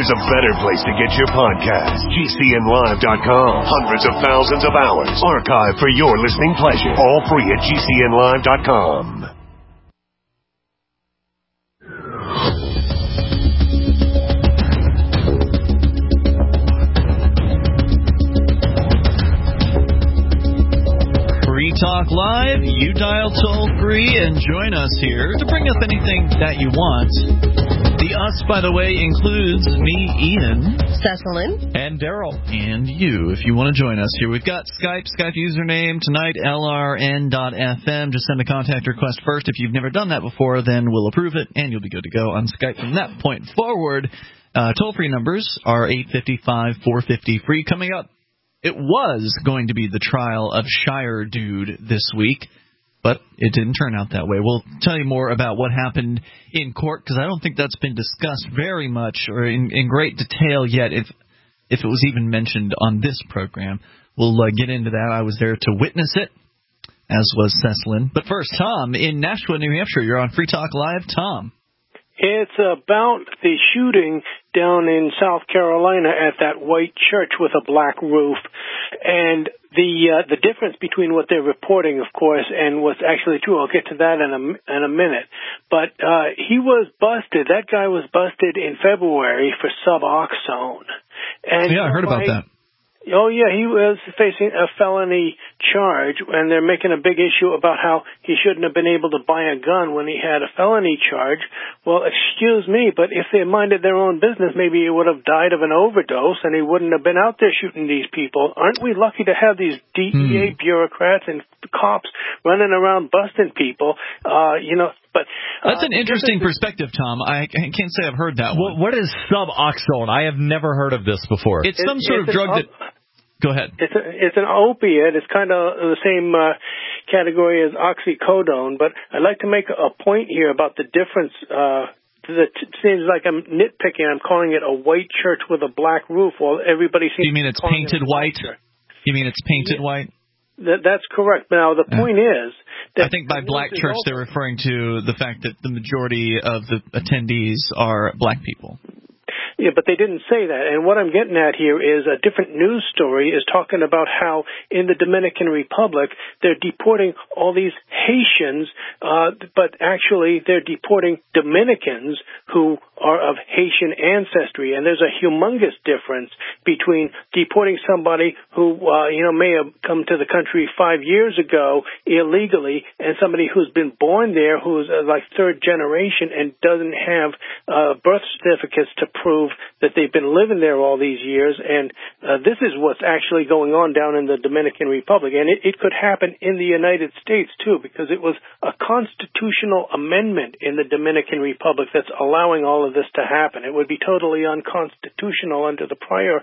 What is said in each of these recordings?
there's a better place to get your podcast. GCNlive.com. Hundreds of thousands of hours archived for your listening pleasure. All free at GCNlive.com. Free Talk Live, you dial toll free and join us here to bring up anything that you want. The us, by the way, includes me, Ian, Cecilin, and Daryl, and you, if you want to join us here. We've got Skype username tonight, LRN.FM. Just send a contact request first. If you've never done that before, then we'll approve it, and you'll be good to go on Skype from that point forward. Toll-free numbers are 855-450-FREE. Coming up, it was going to be the trial of Shire Dude this week, but it didn't turn out that way. We'll tell you more about what happened in court, because I don't think that's been discussed very much or in great detail yet, if it was even mentioned on this program. We'll get into that. I was there to witness it, as was Cecilin. But first, Tom in Nashua, New Hampshire. You're on Free Talk Live. Tom. It's about the shooting down in South Carolina at that white church with a black roof, and the difference between what they're reporting, of course, and what's actually true. I'll get to that in a minute. But he was busted. That guy was busted in February for Suboxone. And yeah, I heard about that. Oh, yeah, he was facing a felony charge, and they're making a big issue about how he shouldn't have been able to buy a gun when he had a felony charge. Well, excuse me, but if they minded their own business, maybe he would have died of an overdose, and he wouldn't have been out there shooting these people. Aren't we lucky to have these DEA bureaucrats and cops running around busting people, But that's an interesting perspective, Tom. I can't say I've heard that one. What is Suboxone? I have never heard of this before. It's some sort of drug that... Go ahead. It's an opiate. It's kind of the same category as oxycodone, but I'd like to make a point here about the difference. That seems like I'm nitpicking. I'm calling it a white church with a black roof, while everybody seems. You mean it's painted white? You mean it's painted white? That's correct. Now, the point is that I think by black church they're referring to the fact that the majority of the attendees are black people. Yeah, but they didn't say that. And what I'm getting at here is a different news story is talking about how in the Dominican Republic they're deporting all these Haitians, but actually they're deporting Dominicans who are of Haitian ancestry. And there's a humongous difference between deporting somebody who, may have come to the country 5 years ago illegally and somebody who's been born there who's like third generation and doesn't have birth certificates to prove that they've been living there all these years, and this is what's actually going on down in the Dominican Republic, and it could happen in the United States too, because it was a constitutional amendment in the Dominican Republic that's allowing all of this to happen. It would be totally unconstitutional under the prior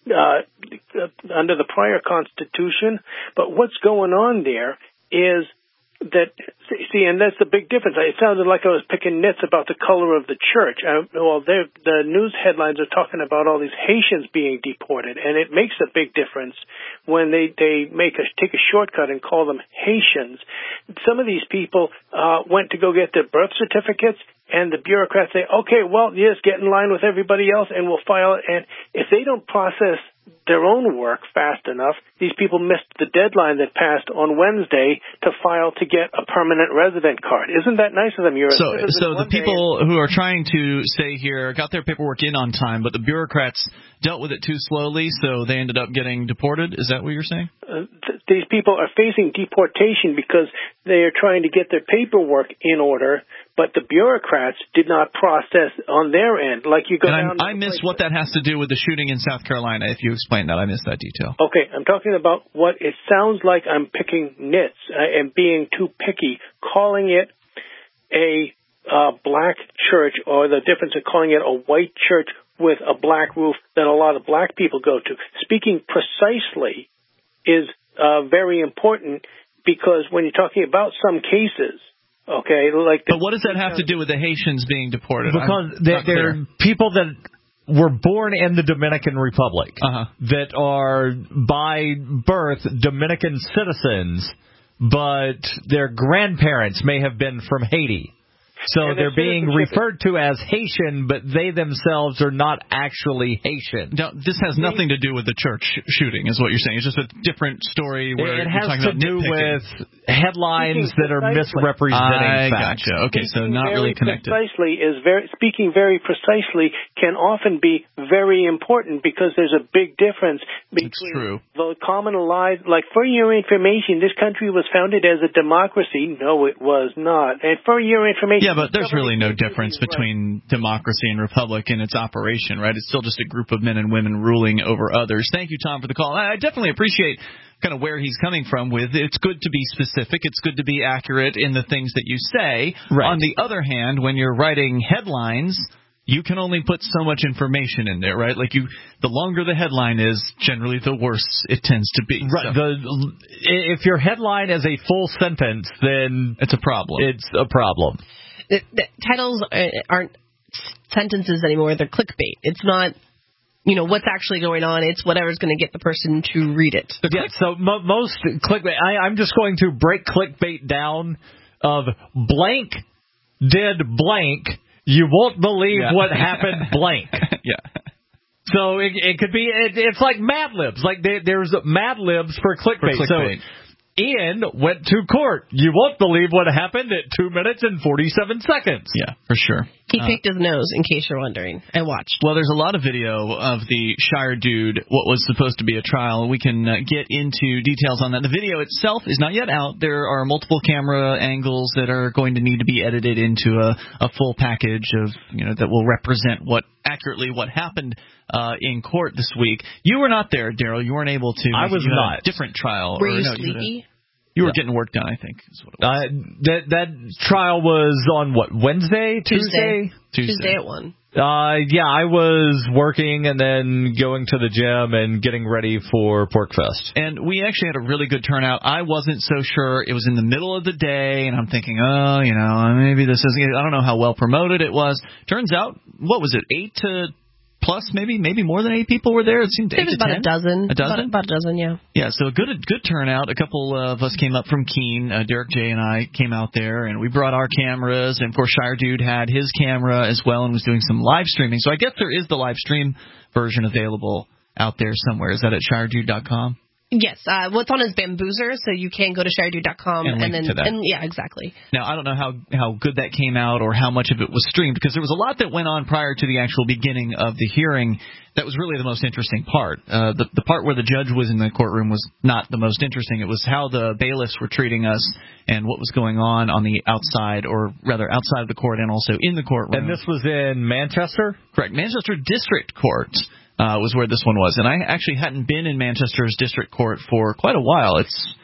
constitution, but what's going on there is that, see, and that's the big difference. It sounded like I was picking nits about the color of the church. The news headlines are talking about all these Haitians being deported, and it makes a big difference when they take a shortcut and call them Haitians. Some of these people went to go get their birth certificates, and the bureaucrats say, okay, well, yes, get in line with everybody else, and we'll file it. And if they don't process their own work fast enough, these people missed the deadline that passed on Wednesday to file to get a permanent resident card. Isn't that nice of them? So the people who are trying to stay here got their paperwork in on time, but the bureaucrats dealt with it too slowly, so they ended up getting deported? Is that what you're saying? These people are facing deportation because they are trying to get their paperwork in order, but the bureaucrats did not process on their end. Like you go down. I missed what that has to do with the shooting in South Carolina. If you explain that, I missed that detail. Okay, I'm talking about what it sounds like I'm picking nits and being too picky, calling it a black church, or the difference of calling it a white church with a black roof that a lot of black people go to. Speaking precisely is very important, because when you're talking about some cases, okay, like... But what does that have to do with the Haitians being deported? Because they're people that were born in the Dominican Republic that are by birth Dominican citizens, but their grandparents may have been from Haiti. So they're being referred to as Haitian, but they themselves are not actually Haitian. Now, this has nothing to do with the church shooting, is what you're saying. It's just a different story where it you're has talking to do with headlines that are misrepresenting facts. Gotcha. Okay, so not really connected. Speaking very precisely can often be very important because there's a big difference between the common lie. Like, for your information, this country was founded as a democracy. No, it was not. And for your information... Yeah, but there's really no difference between democracy and republic in its operation, right? It's still just a group of men and women ruling over others. Thank you, Tom, for the call. I definitely appreciate kind of where he's coming from with it's good to be specific. It's good to be accurate in the things that you say. Right. On the other hand, when you're writing headlines, you can only put so much information in there, right? Like the longer the headline is, generally the worse it tends to be. Right. So. If your headline is a full sentence, then it's a problem. It's a problem. The titles aren't sentences anymore. They're clickbait. It's not, what's actually going on. It's whatever's going to get the person to read it. Yeah, so most clickbait, I'm just going to break clickbait down of blank did blank. You won't believe what happened blank. Yeah. So it could be, it's like Mad Libs. Like there's Mad Libs for clickbait. So Ian went to court. You won't believe what happened at 2 minutes and 47 seconds. Yeah, for sure. He picked his nose, in case you're wondering. I watched. Well, there's a lot of video of the Shire Dude, what was supposed to be a trial. We can get into details on that. The video itself is not yet out. There are multiple camera angles that are going to need to be edited into a full package of, that will represent accurately what happened in court this week. You were not there, Daryl. You weren't able to. I was not. A different trial. Were you sleepy? You were getting work done, I think, is what it was. That trial was on what, Wednesday? Tuesday at 1. I was working and then going to the gym and getting ready for PorcFest. And we actually had a really good turnout. I wasn't so sure. It was in the middle of the day, and I'm thinking, maybe this isn't. I don't know how well promoted it was. Turns out, what was it, 8 to plus, maybe more than 8 people were there. It seemed 8 to 10. About a dozen. A dozen? About a dozen, yeah. Yeah, so a good turnout. A couple of us came up from Keene. Derek J. and I came out there, and we brought our cameras. And, of course, Shire Dude had his camera as well and was doing some live streaming. So I guess there is the live stream version available out there somewhere. Is that at shiredude.com? Yes. What's on is Bamboozer, so you can go to shiredude.com and link to that. Yeah, exactly. Now, I don't know how good that came out or how much of it was streamed, because there was a lot that went on prior to the actual beginning of the hearing. That was really the most interesting part. The part where the judge was in the courtroom was not the most interesting. It was how the bailiffs were treating us and what was going on the outside, or rather outside of the court and also in the courtroom. And this was in Manchester? Correct. Manchester District Court was where this one was. And I actually hadn't been in Manchester's District Court for quite a while.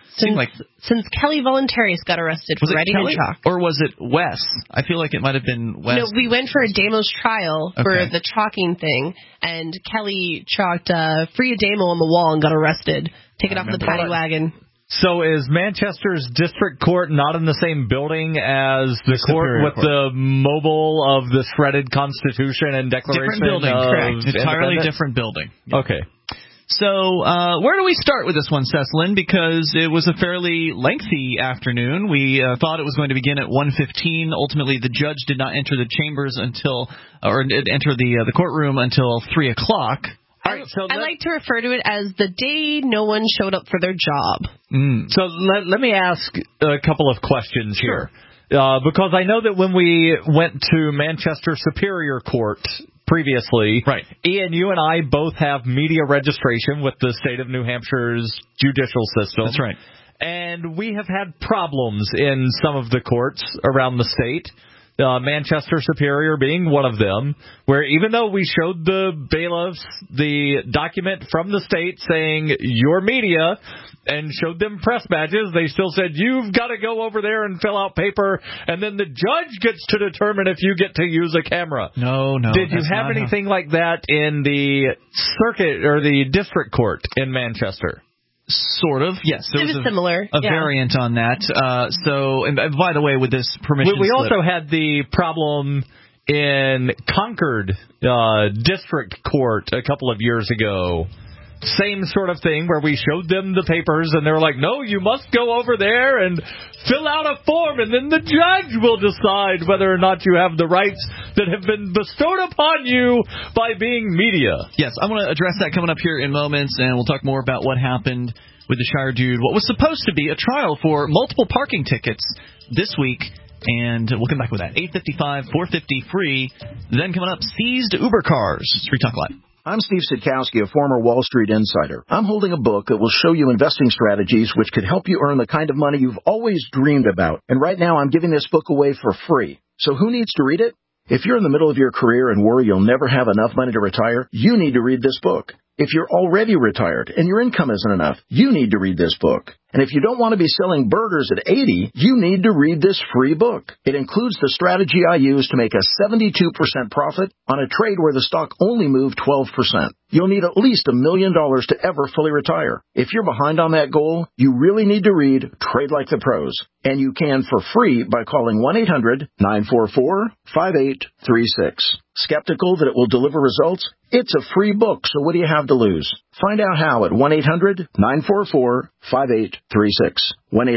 Since Kelly Voluntarius got arrested for writing a chalk. Or was it Wes? I feel like it might have been Wes. No, we went for a Damos trial for the chalking thing, and Kelly chalked Free Adamo on the wall and got arrested. Taken off the paddy wagon. So is Manchester's District Court not in the same building as the court with the mobile of the shredded Constitution and Declaration? Different building, correct. Entirely different building. Okay. So where do we start with this one, Cecilin? Because it was a fairly lengthy afternoon. We thought it was going to begin at 1:15. Ultimately, the judge did not enter the chambers enter the courtroom until 3 o'clock. All right, I like to refer to it as the day no one showed up for their job. So let me ask a couple of questions here. Because I know that when we went to Manchester Superior Court previously, right. Ian, you and I both have media registration with the state of New Hampshire's judicial system. That's right. And we have had problems in some of the courts around the state. Manchester Superior being one of them, where even though we showed the bailiffs the document from the state saying your media and showed them press badges, they still said, you've got to go over there and fill out paper, and then the judge gets to determine if you get to use a camera. No. Did you have anything like that in the circuit or the district court in Manchester? Sort of, yes. There was similar. A variant on that. And by the way, with this permission we slip, also had the problem in Concord District Court a couple of years ago same sort of thing where we showed them the papers and they were like, no, you must go over there and fill out a form and then the judge will decide whether or not you have the rights that have been bestowed upon you by being media. Yes, I want to address that coming up here in moments, and we'll talk more about what happened with the Shire Dude, what was supposed to be a trial for multiple parking tickets this week. And we'll come back with that. 855, 450 free. Then coming up, seized Uber cars. It's Free Talk Live. I'm Steve Sitkowski, a former Wall Street insider. I'm holding a book that will show you investing strategies which could help you earn the kind of money you've always dreamed about. And right now I'm giving this book away for free. So who needs to read it? If you're in the middle of your career and worry you'll never have enough money to retire, you need to read this book. If you're already retired and your income isn't enough, you need to read this book. And if you don't want to be selling burgers at 80, you need to read this free book. It includes the strategy I use to make a 72% profit on a trade where the stock only moved 12%. You'll need at least $1 million to ever fully retire. If you're behind on that goal, you really need to read Trade Like the Pros. And you can for free by calling 1-800-944-5836. Skeptical that it will deliver results? It's a free book, so what do you have to lose? Find out how at 1-800-944-5836.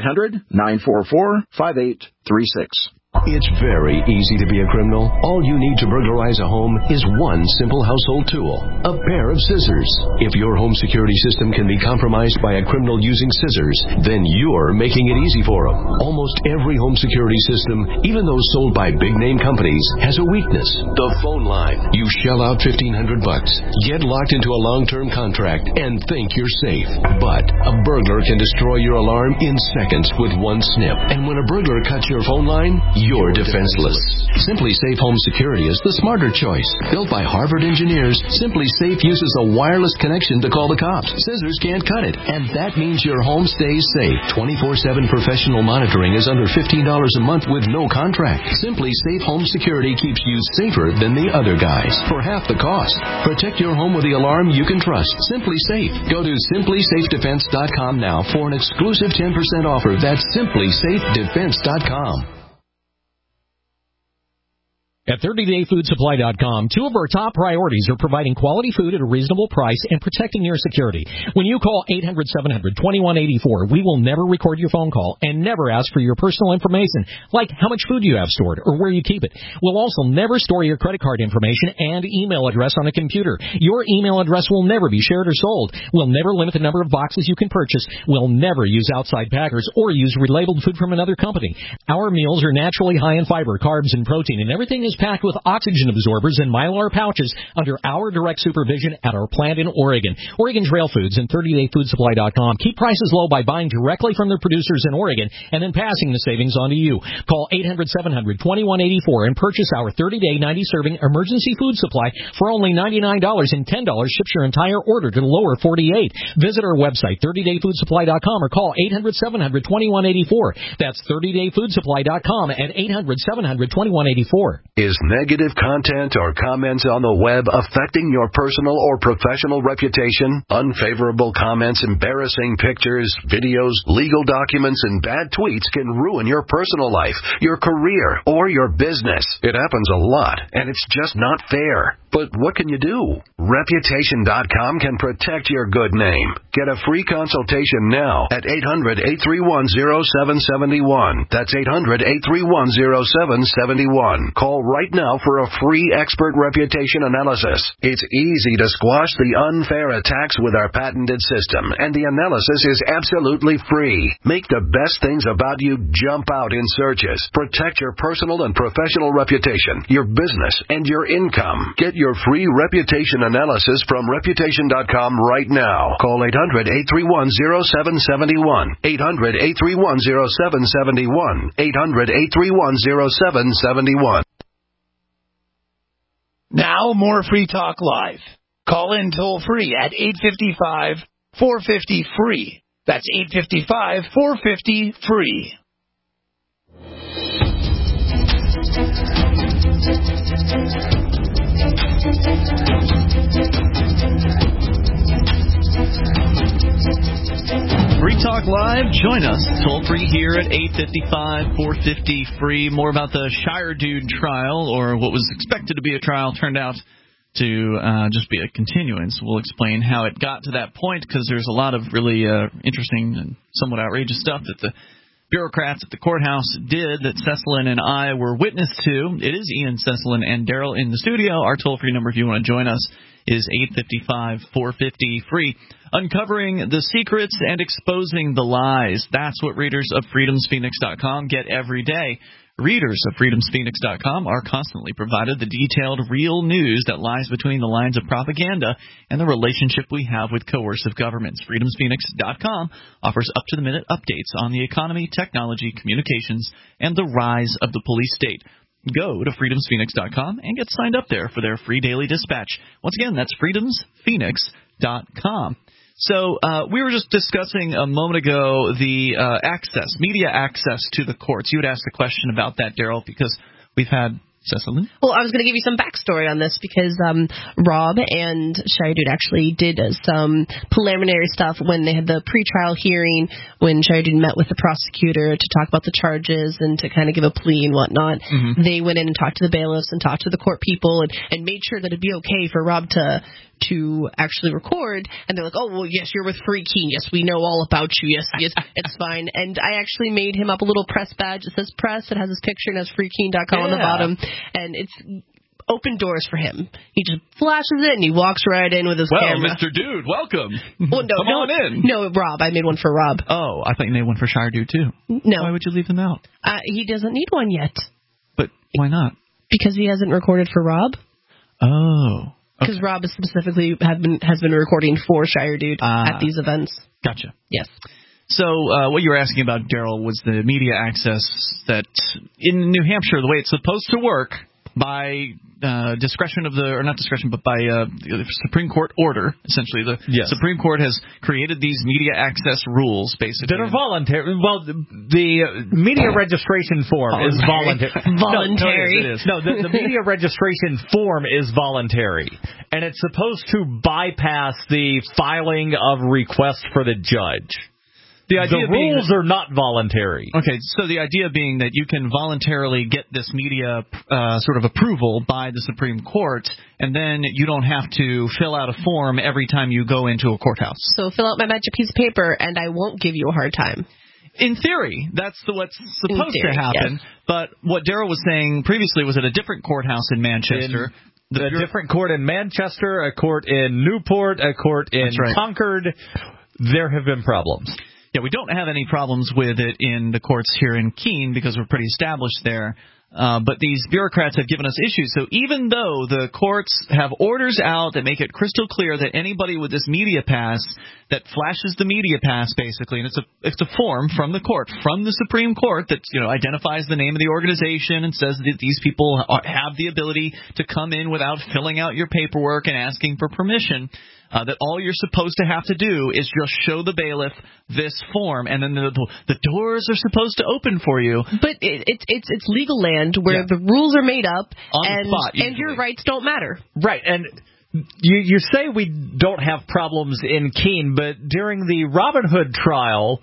1-800-944-5836. It's very easy to be a criminal. All you need to burglarize a home is one simple household tool, a pair of scissors. If your home security system can be compromised by a criminal using scissors, then you're making it easy for them. Almost every home security system, even those sold by big-name companies, has a weakness. The phone line. You shell out $1,500, get locked into a long-term contract, and think you're safe. But a burglar can destroy your alarm in seconds with one snip. And when a burglar cuts your phone line, you're defenseless. Simply Safe Home Security is the smarter choice. Built by Harvard engineers, Simply Safe uses a wireless connection to call the cops. Scissors can't cut it, and that means your home stays safe. 24/7 professional monitoring is under $15 a month with no contract. Simply Safe Home Security keeps you safer than the other guys for half the cost. Protect your home with the alarm you can trust. Simply Safe. Go to simplysafedefense.com now for an exclusive 10% offer. That's simplysafedefense.com. At 30dayfoodsupply.com, two of our top priorities are providing quality food at a reasonable price and protecting your security. When you call 800-700-2184, we will never record your phone call and never ask for your personal information, like how much food you have stored or where you keep it. We'll also never store your credit card information and email address on a computer. Your email address will never be shared or sold. We'll never limit the number of boxes you can purchase. We'll never use outside packers or use relabeled food from another company. Our meals are naturally high in fiber, carbs, and protein, and everything is packed with oxygen absorbers and Mylar pouches under our direct supervision at our plant in Oregon. Oregon Trail Foods and 30dayfoodsupply.com keep prices low by buying directly from their producers in Oregon and then passing the savings on to you. Call 800-700-2184 and purchase our 30-day 90-serving emergency food supply for only $99, and $10 ships your entire order to the lower 48. Visit our website, 30dayfoodsupply.com, or call 800-700-2184. That's 30dayfoodsupply.com at 800-700-2184. Is negative content or comments on the web affecting your personal or professional reputation? Unfavorable comments, embarrassing pictures, videos, legal documents, and bad tweets can ruin your personal life, your career, or your business. It happens a lot, and it's just not fair. But what can you do? Reputation.com can protect your good name. Get a free consultation now at 800-831-0771. That's 800-831-0771. Call right now for a free expert reputation analysis. It's easy to squash the unfair attacks with our patented system, and the analysis is absolutely free. Make the best things about you jump out in searches. Protect your personal and professional reputation, your business, and your income. Get your free reputation analysis from Reputation.com right now. Call 800-831-0771. 800-831-0771. 800-831-0771. Now, more Free Talk Live. Call in toll-free at 855-450-FREE. That's 855-450-FREE. Free Talk Live. Join us toll-free here at 855-450-FREE. More about the Shire Dude trial, or what was expected to be a trial, turned out to just be a continuance. We'll explain how it got to that point, because there's a lot of really interesting and somewhat outrageous stuff that the bureaucrats at the courthouse did that Cecilin and I were witness to. It is Ian, Cecilin, and Daryl in the studio. Our toll-free number, if you want to join us, is 855-450-FREE. Uncovering the secrets and exposing the lies. That's what readers of freedomsphoenix.com get every day. Readers of freedomsphoenix.com are constantly provided the detailed, real news that lies between the lines of propaganda and the relationship we have with coercive governments. freedomsphoenix.com offers up-to-the-minute updates on the economy, technology, communications, and the rise of the police state. Go to freedomsphoenix.com and get signed up there for their free daily dispatch. Once again, that's freedomsphoenix.com. So we were just discussing a moment ago the media access to the courts. You had asked a question about that, Daryl, because we've had Cecilin? Well, I was going to give you some backstory on this because Rob and Shire Dude actually did some preliminary stuff when they had the pretrial hearing, when Shire Dude met with the prosecutor to talk about the charges and to kind of give a plea and whatnot. Mm-hmm. They went in and talked to the bailiffs and talked to the court people and made sure that it'd be okay for Rob to actually record, and they're like, oh, well, yes, you're with Free Keen. Yes, we know all about you. Yes, it's fine. And I actually made him up a little press badge. It says press. It has his picture and has freekeen.com on the bottom, and it's open doors for him. He just flashes it, and he walks right in with his camera. Well, Mr. Dude, welcome. Well, no, Come on in. No, Rob. I made one for Rob. Oh, I thought you made one for Shire Dude, too. No. Why would you leave him out? He doesn't need one yet. But why not? Because he hasn't recorded for Rob. Oh. Because Rob specifically has been recording for Shire Dude at these events. Gotcha. Yes. So what you were asking about, Daryl, was the media access that in New Hampshire, the way it's supposed to work, by discretion of by the Supreme Court order, essentially. The Supreme Court has created these media access rules, basically. That are voluntary. Well, the media registration form is voluntary. Voluntary. No, the media registration form is voluntary. And it's supposed to bypass the filing of request for the judge. The rules are not voluntary. Okay, so the idea being that you can voluntarily get this media sort of approval by the Supreme Court, and then you don't have to fill out a form every time you go into a courthouse. So fill out my magic piece of paper, and I won't give you a hard time. In theory, that's what's supposed to happen. Yes. But what Daryl was saying previously was at a different courthouse in Manchester. A different court in Manchester, a court in Newport, a court in Concord. There have been problems. Yeah, we don't have any problems with it in the courts here in Keene because we're pretty established there. But these bureaucrats have given us issues. So even though the courts have orders out that make it crystal clear that anybody with this media pass that flashes the media pass, basically, and it's a form from the court, from the Supreme Court, that identifies the name of the organization and says that these people have the ability to come in without filling out your paperwork and asking for permission. That all you're supposed to have to do is just show the bailiff this form, and then the doors are supposed to open for you. But it's legal land where the rules are made up, on the spot, and your rights don't matter. Right, and you say we don't have problems in Keene, but during the Robin Hood trial,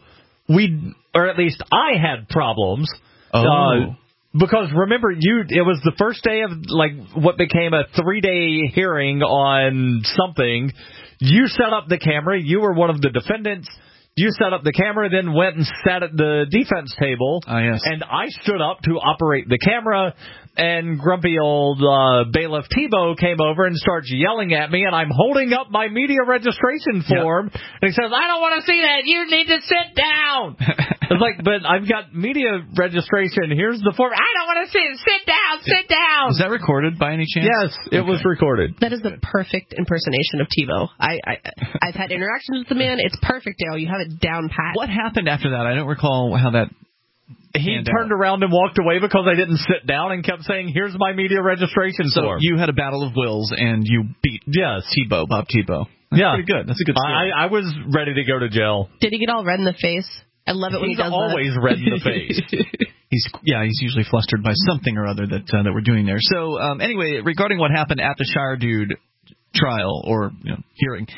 or at least I had problems. Oh. Because remember, it was the first day of what became a 3-day hearing on something. You set up the camera. You were one of the defendants. You set up the camera, then went and sat at the defense table. Yes. And I stood up to operate the camera, and grumpy old bailiff Tebow came over and starts yelling at me, and I'm holding up my media registration form, and he says, I don't want to see that. You need to sit down. It's like, but I've got media registration. Here's the form. I don't want to see it. Sit down. Sit down. Was that recorded by any chance? Yes, it was recorded. That is the perfect impersonation of Tebow. I've had interactions with the man. It's perfect, Dale. You have it down pat. What happened after that? I don't recall how that... He turned around and walked away because I didn't sit down and kept saying, here's my media registration form. So you had a battle of wills and you beat Tebow, Bob Tebow. That's pretty good. That's a good story. I was ready to go to jail. Did he get all red in the face? I love it when he does that. He's always red in the face. He's usually flustered by something or other that we're doing there. So anyway, regarding what happened at the Shire Dude trial or hearing,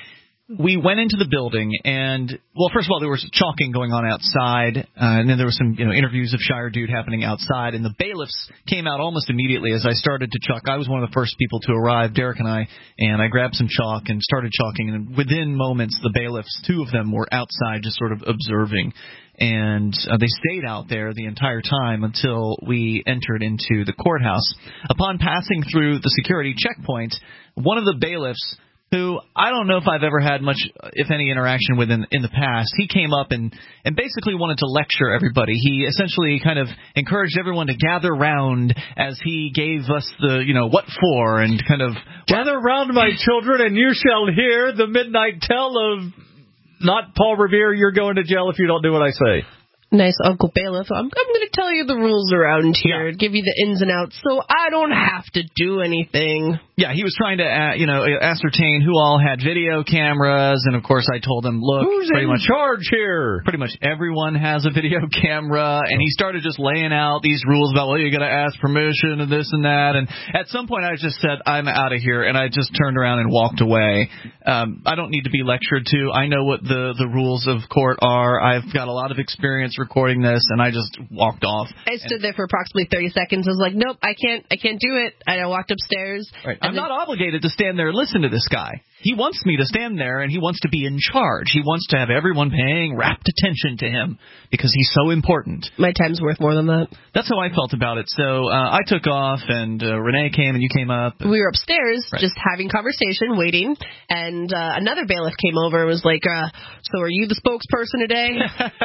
we went into the building, and, well, first of all, there was chalking going on outside, and then there was some interviews of Shire Dude happening outside, and the bailiffs came out almost immediately as I started to chalk. I was one of the first people to arrive, Derek and I grabbed some chalk and started chalking, and within moments, the bailiffs, 2 of them, were outside just sort of observing. And they stayed out there the entire time until we entered into the courthouse. Upon passing through the security checkpoint, one of the bailiffs, who I don't know if I've ever had much, if any, interaction with in the past, he came up and basically wanted to lecture everybody. He essentially kind of encouraged everyone to gather round as he gave us the, what for, and kind of... Gather round, my children, and you shall hear the midnight tell of... Not Paul Revere, you're going to jail if you don't do what I say. Nice Uncle Bailiff. I'm going to tell you the rules around here, give you the ins and outs, so I don't have to do anything. Yeah, he was trying to, ascertain who all had video cameras, and of course I told him, look, who's in charge here? Pretty much everyone has a video camera, and he started just laying out these rules about, well, you got to ask permission and this and that, and at some point I just said, I'm out of here, and I just turned around and walked away. I don't need to be lectured to. I know what the rules of court are. I've got a lot of experience recording this, and I just walked off. I stood there for approximately 30 seconds. I was like, nope, I can't do it. And I walked upstairs. Right. I'm not obligated to stand there and listen to this guy. He wants me to stand there, and he wants to be in charge. He wants to have everyone paying rapt attention to him because he's so important. My time's worth more than that. That's how I felt about it. So I took off, and Renee came, and you came up. We were upstairs just having conversation, waiting, and another bailiff came over and was like, so are you the spokesperson today?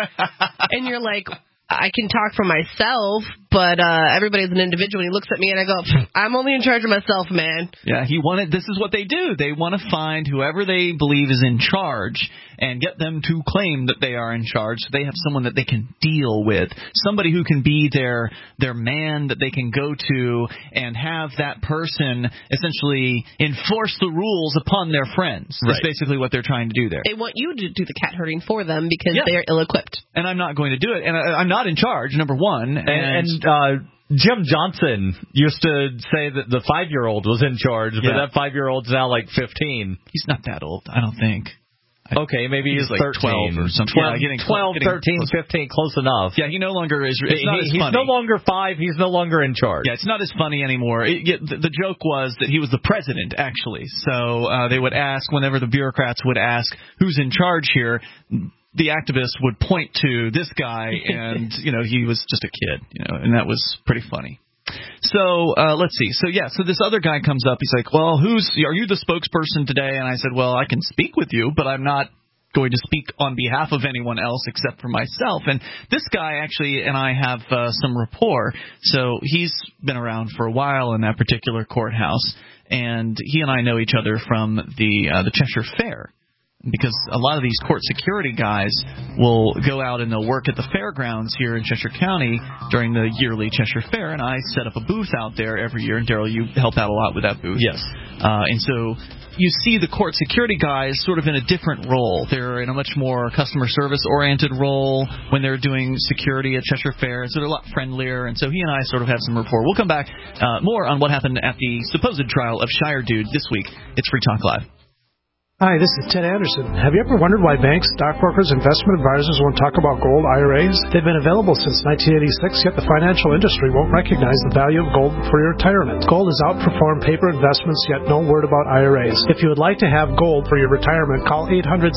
And you're like... I can talk for myself, but everybody's an individual. He looks at me and I go, I'm only in charge of myself, man. Yeah, this is what they do. They want to find whoever they believe is in charge and get them to claim that they are in charge. So they have someone that they can deal with, somebody who can be their man that they can go to and have that person essentially enforce the rules upon their friends. That's basically what they're trying to do there. They want you to do the cat herding for them because they are ill-equipped. And I'm not going to do it. And I'm not in charge, number one. And Jim Johnson used to say that the 5-year-old was in charge, but that 5-year-old's now like 15. He's not that old, I don't think. Okay, maybe he's like 13. 12 or something. 12, 13, 15, close enough. Yeah, he no longer is. It's not as funny. He's no longer 5. He's no longer in charge. Yeah, it's not as funny anymore. The joke was that he was the president, actually. So they would ask, whenever the bureaucrats would ask, who's in charge here, the activists would point to this guy, and, he was just a kid, and that was pretty funny. So let's see. So this other guy comes up. He's like, well, are you the spokesperson today? And I said, well, I can speak with you, but I'm not going to speak on behalf of anyone else except for myself. And this guy actually and I have some rapport. So he's been around for a while in that particular courthouse, and he and I know each other from the Cheshire Fair. Because a lot of these court security guys will go out and they'll work at the fairgrounds here in Cheshire County during the yearly Cheshire Fair, and I set up a booth out there every year. And Daryl, you help out a lot with that booth. Yes. And so you see the court security guys sort of in a different role. They're in a much more customer service-oriented role when they're doing security at Cheshire Fair, so they're a lot friendlier. And so he and I sort of have some rapport. We'll come back more on what happened at the supposed trial of Shire Dude this week. It's Free Talk Live. Hi, this is Ted Anderson. Have you ever wondered why banks, stockbrokers, investment advisors won't talk about gold IRAs? They've been available since 1986, yet the financial industry won't recognize the value of gold for your retirement. Gold has outperformed paper investments, yet no word about IRAs. If you would like to have gold for your retirement, call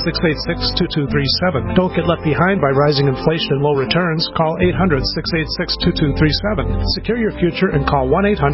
800-686-2237. Don't get left behind by rising inflation and low returns. Call 800-686-2237. Secure your future and call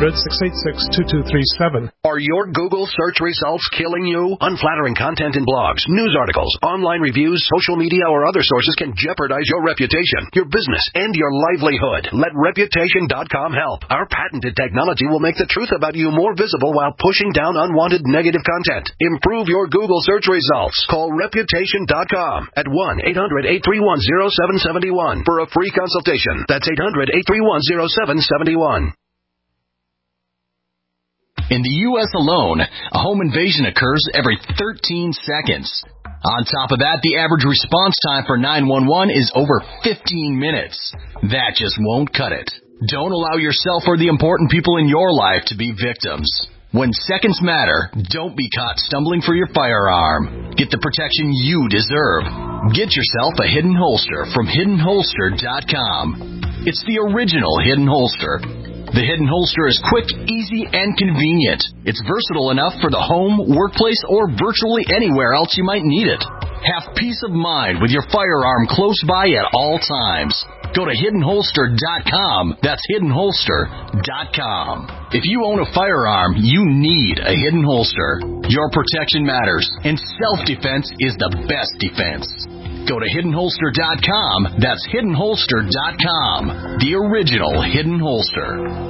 1-800-686-2237. Are your Google search results killing you? Unflattering content in blogs, news articles, online reviews, social media, or other sources can jeopardize your reputation, your business, and your livelihood. Let Reputation.com help. Our patented technology will make the truth about you more visible while pushing down unwanted negative content. Improve your Google search results. Call Reputation.com at 1-800-831-0771 for a free consultation. That's 800-831-0771. In the U.S. alone, a home invasion occurs every 13 seconds. On top of that, the average response time for 911 is over 15 minutes. That just won't cut it. Don't allow yourself or the important people in your life to be victims. When seconds matter, don't be caught stumbling for your firearm. Get the protection you deserve. Get yourself a Hidden Holster from HiddenHolster.com. It's the original Hidden Holster. The Hidden Holster is quick, easy, and convenient. It's versatile enough for the home, workplace, or virtually anywhere else you might need it. Have peace of mind with your firearm close by at all times. Go to HiddenHolster.com. That's HiddenHolster.com. If you own a firearm, you need a Hidden Holster. Your protection matters, and self-defense is the best defense. Go to HiddenHolster.com. That's HiddenHolster.com. The original Hidden Holster.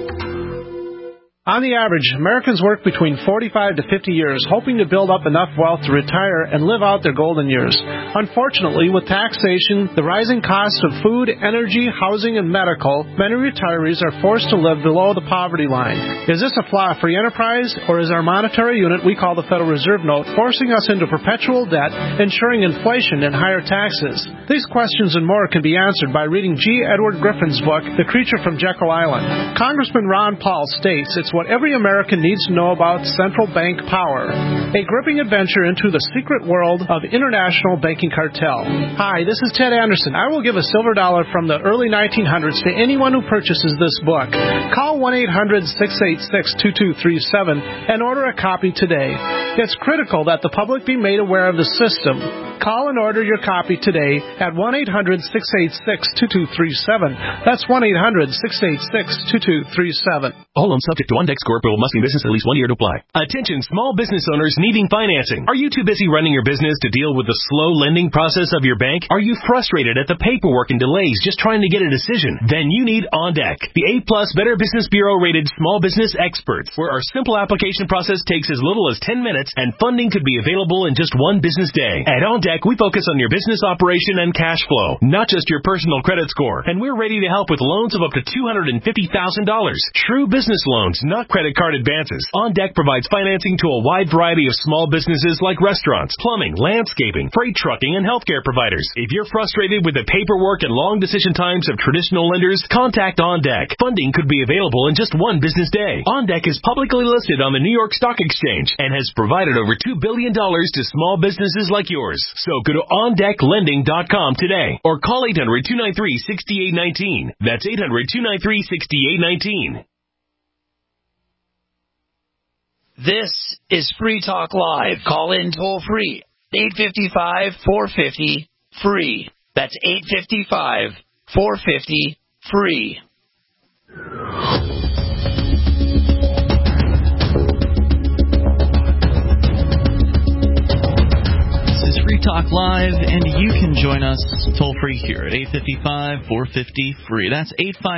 On the average, Americans work between 45 to 50 years, hoping to build up enough wealth to retire and live out their golden years. Unfortunately, with taxation, the rising cost of food, energy, housing, and medical, many retirees are forced to live below the poverty line. Is this a flaw of free enterprise, or is our monetary unit we call the Federal Reserve Note forcing us into perpetual debt, ensuring inflation and higher taxes? These questions and more can be answered by reading G. Edward Griffin's book, The Creature from Jekyll Island. Congressman Ron Paul states it's what every American needs to know about central bank power. A gripping adventure into the secret world of international banking cartel. Hi, this is Ted Anderson. I will give a silver dollar from the early 1900s to anyone who purchases this book. Call 1-800-686-2237 and order a copy today. It's critical that the public be made aware of the system. Call and order your copy today at 1-800-686-2237. That's 1-800-686-2237. All loans subject to OnDeck score, approval, must be business at least 1 year to apply. Attention small business owners needing financing. Are you too busy running your business to deal with the slow lending process of your bank? Are you frustrated at the paperwork and delays just trying to get a decision? Then you need OnDeck, the A-plus Better Business Bureau rated small business experts, where our simple application process takes as little as 10 minutes and funding could be available in just 1 business day. At OnDeck, we focus on your business operation and cash flow, not just your personal credit score. And we're ready to help with loans of up to $250,000. True business loans, not credit card advances. OnDeck provides financing to a wide variety of small businesses like restaurants, plumbing, landscaping, freight trucking, and healthcare providers. If you're frustrated with the paperwork and long decision times of traditional lenders, contact OnDeck. Funding could be available in just 1 business day. OnDeck is publicly listed on the New York Stock Exchange and has provided over $2 billion to small businesses like yours. So go to OnDeckLending.com today or call 800-293-6819. That's 800-293-6819. This is Free Talk Live. Call in toll free. 855-450-FREE. That's 855-450-FREE. Talk Live, and you can join us toll-free here at 855-450-FREE. That's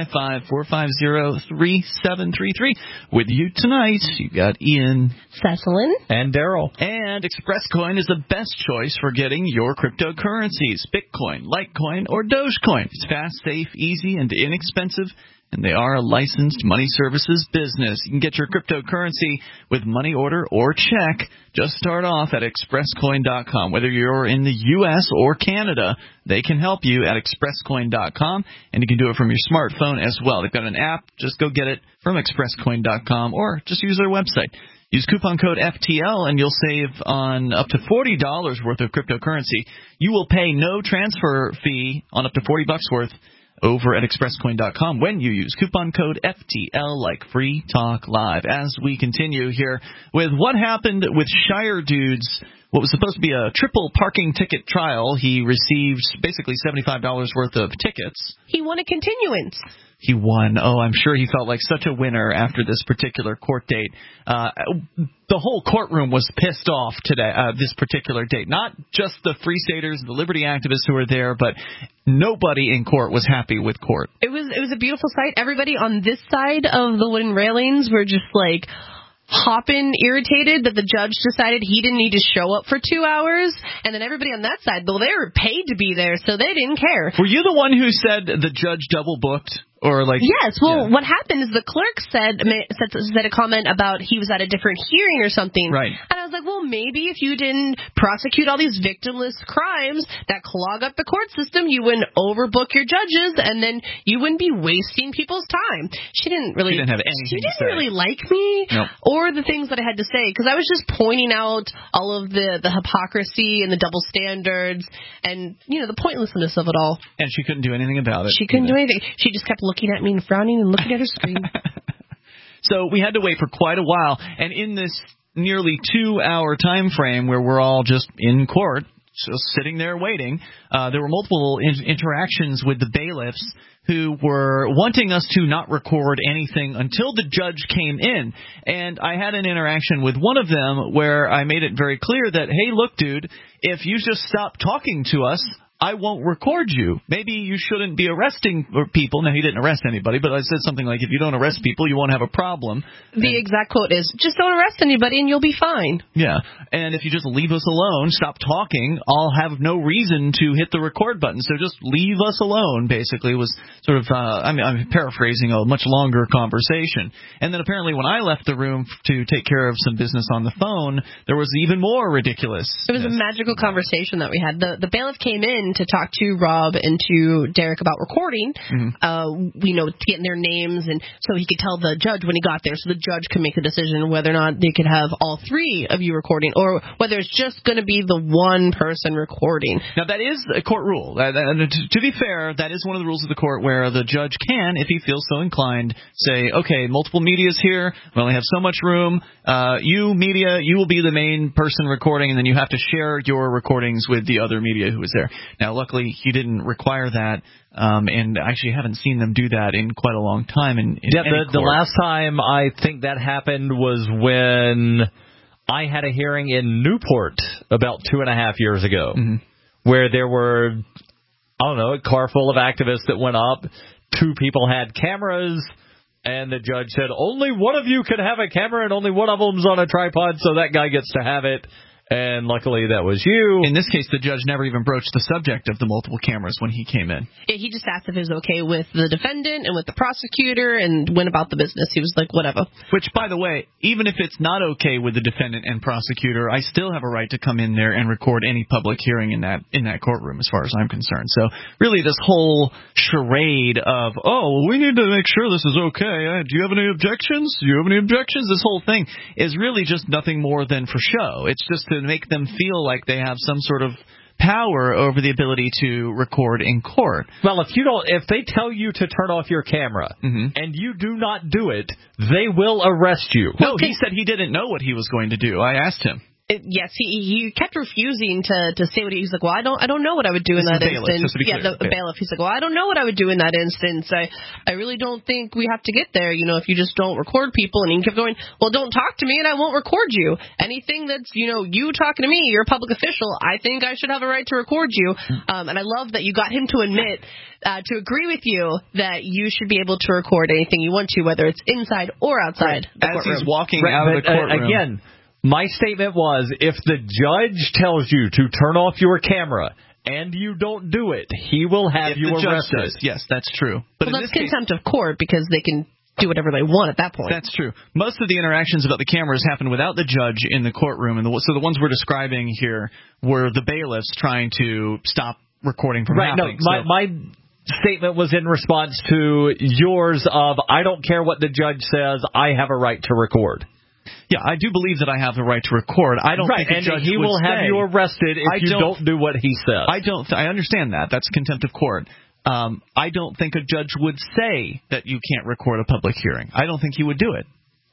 855-450-3733. With you tonight, you've got Ian, Cecilin, and Daryl. And ExpressCoin is the best choice for getting your cryptocurrencies. Bitcoin, Litecoin, or Dogecoin. It's fast, safe, easy, and inexpensive. And they are a licensed money services business. You can get your cryptocurrency with money order or check. Just start off at expresscoin.com. Whether you're in the U.S. or Canada, they can help you at expresscoin.com, and you can do it from your smartphone as well. They've got an app. Just go get it from expresscoin.com or just use their website. Use coupon code FTL, and you'll save on up to $40 worth of cryptocurrency. You will pay no transfer fee on up to $40 worth over at expresscoin.com when you use coupon code FTL, like Free Talk Live. As we continue here with what happened with Shire Dude's, what was supposed to be a triple parking ticket trial. He received basically $75 worth of tickets. He won a continuance. He won. Oh, I'm sure he felt like such a winner after this particular court date. The whole courtroom was pissed off today, this particular date. Not just the Free Staters, the Liberty activists who were there, but nobody in court was happy with court. It was a beautiful sight. Everybody on this side of the wooden railings were just like hopping, irritated that the judge decided he didn't need to show up for 2 hours, and then everybody on that side, though, they were paid to be there, so they didn't care. Were you the one who said the judge double booked? Or like yes. Well, what happened is the clerk said a comment about he was at a different hearing or something. Right. And I was like, well, maybe if you didn't prosecute all these victimless crimes that clog up the court system, you wouldn't overbook your judges, and then you wouldn't be wasting people's time. She didn't have anything. She didn't really like me or the things that I had to say, because I was just pointing out all of the hypocrisy and the double standards and the pointlessness of it all. And she couldn't do anything about it. She couldn't do anything. She just kept looking at me and frowning and looking at her screen. So we had to wait for quite a while, and in this nearly 2-hour time frame where we're all just in court, just sitting there waiting, there were multiple interactions with the bailiffs who were wanting us to not record anything until the judge came in. And I had an interaction with one of them where I made it very clear that, hey, look, dude, if you just stop talking to us, I won't record you. Maybe you shouldn't be arresting people. Now, he didn't arrest anybody, but I said something like, if you don't arrest people, you won't have a problem. The exact quote is, just don't arrest anybody and you'll be fine. Yeah, and if you just leave us alone, stop talking, I'll have no reason to hit the record button. So just leave us alone, basically, was sort of, I'm paraphrasing a much longer conversation. And then apparently when I left the room to take care of some business on the phone, there was even more ridiculous. It was a magical conversation that we had. The bailiff came in to talk to Rob and to Derek about recording, to get their names, and so he could tell the judge when he got there, so the judge could make a decision whether or not they could have all three of you recording, or whether it's just going to be the one person recording. Now, that is a court rule. To be fair, that is one of the rules of the court where the judge can, if he feels so inclined, say, okay, multiple media's here, we only have so much room, you, media, you will be the main person recording, and then you have to share your recordings with the other media who is there. Now, luckily, he didn't require that, and I actually haven't seen them do that in quite a long time. The last time I think that happened was when I had a hearing in Newport about 2.5 years ago, where there were, a car full of activists that went up. 2 people had cameras, and the judge said, only one of you can have a camera, and only one of them's on a tripod, so that guy gets to have it. And luckily that was you. In this case, the judge never even broached the subject of the multiple cameras when he came in. Yeah, he just asked if it was okay with the defendant and with the prosecutor and went about the business. He was like, whatever. Which, by the way, even if it's not okay with the defendant and prosecutor, I still have a right to come in there and record any public hearing in that courtroom as far as I'm concerned. So really this whole charade of, we need to make sure this is okay. Do you have any objections? This whole thing is really just nothing more than for show. It's just to make them feel like they have some sort of power over the ability to record in court. Well, if they tell you to turn off your camera and you do not do it, they will arrest you. No, he said he didn't know what he was going to do. I asked him. Yes, he kept refusing to say what he's like. Well, I don't know what I would do in that instance. The bailiff. He's like, well, I don't know what I would do in that instance. I really don't think we have to get there. If you just don't record people. And he kept going, well, don't talk to me and I won't record you. Anything that's you talking to me, you're a public official. I think I should have a right to record you. And I love that you got him to admit to agree with you that you should be able to record anything you want to, whether it's inside or outside the courtroom. As he's walking out of the courtroom. Again, my statement was, if the judge tells you to turn off your camera and you don't do it, he will have you arrested. Yes, that's true. But that's contempt of court, because they can do whatever they want at that point. That's true. Most of the interactions about the cameras happened without the judge in the courtroom, and so the ones we're describing here were the bailiffs trying to stop recording from happening. No, my statement was in response to yours of, I don't care what the judge says, I have a right to record. Yeah, I do believe that I have the right to record. I don't think a judge he will have you arrested if you don't do what he says. I understand that. That's contempt of court. I don't think a judge would say that you can't record a public hearing. I don't think he would do it.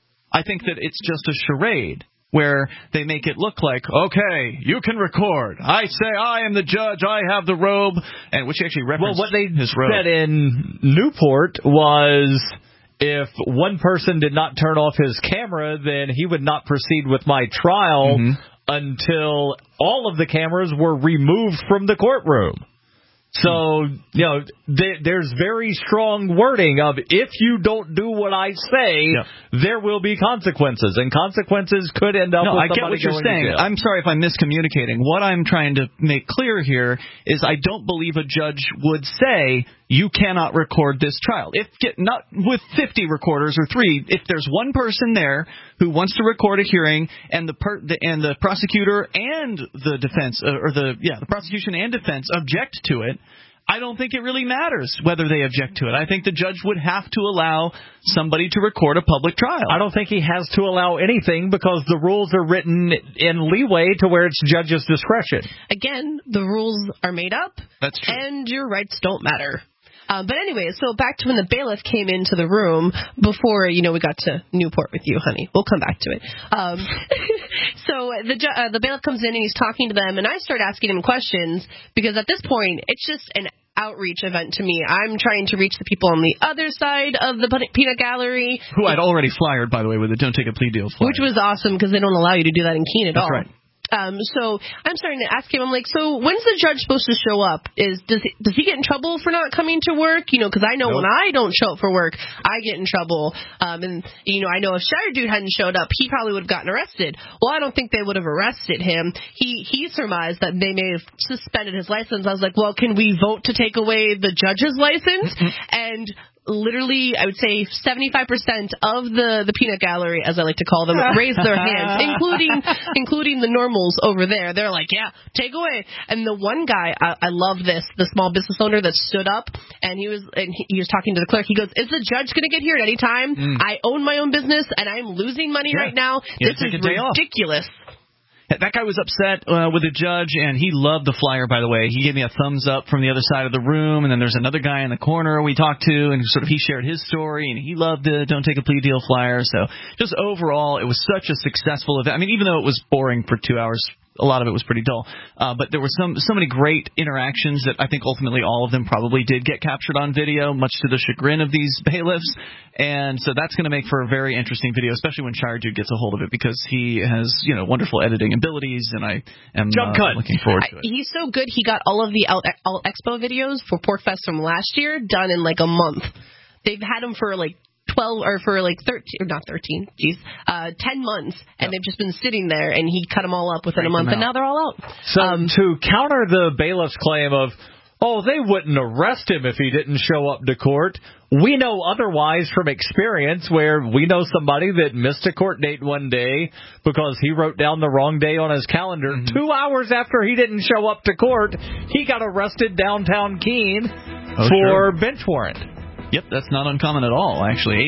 I think that it's just a charade where they make it look like, okay, you can record. I say I am the judge. I have the robe, and which actually referenced what they his robe. said in Newport was, if one person did not turn off his camera, then he would not proceed with my trial until all of the cameras were removed from the courtroom. So, there's very strong wording of if you don't do what I say, there will be consequences, and consequences could end up with somebody I get what you're going to saying. jail. I'm sorry if I'm miscommunicating. What I'm trying to make clear here is I don't believe a judge would say you cannot record this trial. Not with 50 recorders or 3. If there's one person there who wants to record a hearing, and the prosecutor and the defense, the prosecution and defense object to it, I don't think it really matters whether they object to it. I think the judge would have to allow somebody to record a public trial. I don't think he has to allow anything because the rules are written in leeway to where it's judge's discretion. Again, the rules are made up. That's true. And your rights don't matter. But anyway, so back to when the bailiff came into the room before, we got to Newport with you, honey. We'll come back to it. So the bailiff comes in and he's talking to them, and I start asking him questions because at this point, it's just an outreach event to me. I'm trying to reach the people on the other side of the peanut gallery. Who I'd already flyered, by the way, with the Don't Take a Plea Deal flyer. Which was awesome because they don't allow you to do that in Keene at all. That's right. So I'm starting to ask him, I'm like, so when's the judge supposed to show up? Does he get in trouble for not coming to work? Because I know when I don't show up for work, I get in trouble. And I know if Shire Dude hadn't showed up, he probably would have gotten arrested. Well, I don't think they would have arrested him. He surmised that they may have suspended his license. I was like, well, can we vote to take away the judge's license? And literally, I would say 75% of the peanut gallery, as I like to call them, raised their hands, including the normals over there. They're like, yeah, take away. And the one guy, I love this, the small business owner that stood up, and he was talking to the clerk. He goes, is the judge going to get here at any time? I own my own business, and I'm losing money right now. This is ridiculous. That guy was upset with the judge, and he loved the flyer, by the way. He gave me a thumbs up from the other side of the room, and then there's another guy in the corner we talked to, and he shared his story, and he loved the Don't Take a Plea Deal flyer. So just overall, it was such a successful event. I mean, even though it was boring for 2 hours, a lot of it was pretty dull. But there were so many great interactions that I think ultimately all of them probably did get captured on video, much to the chagrin of these bailiffs. And so that's going to make for a very interesting video, especially when Shire Dude gets a hold of it, because he has, wonderful editing abilities, and I am looking forward to it. He's so good, he got all of the All Expo videos for Porkfest from last year done in like a month. They've had them for like 12 or for like 13, or not 13, 10 months, and they've just been sitting there, and he cut them all up within a month, and now they're all out. So to counter the bailiff's claim of, they wouldn't arrest him if he didn't show up to court, we know otherwise from experience where we know somebody that missed a court date one day because he wrote down the wrong day on his calendar. 2 hours after he didn't show up to court, he got arrested downtown Keene for bench warrant. Yep, that's not uncommon at all, actually.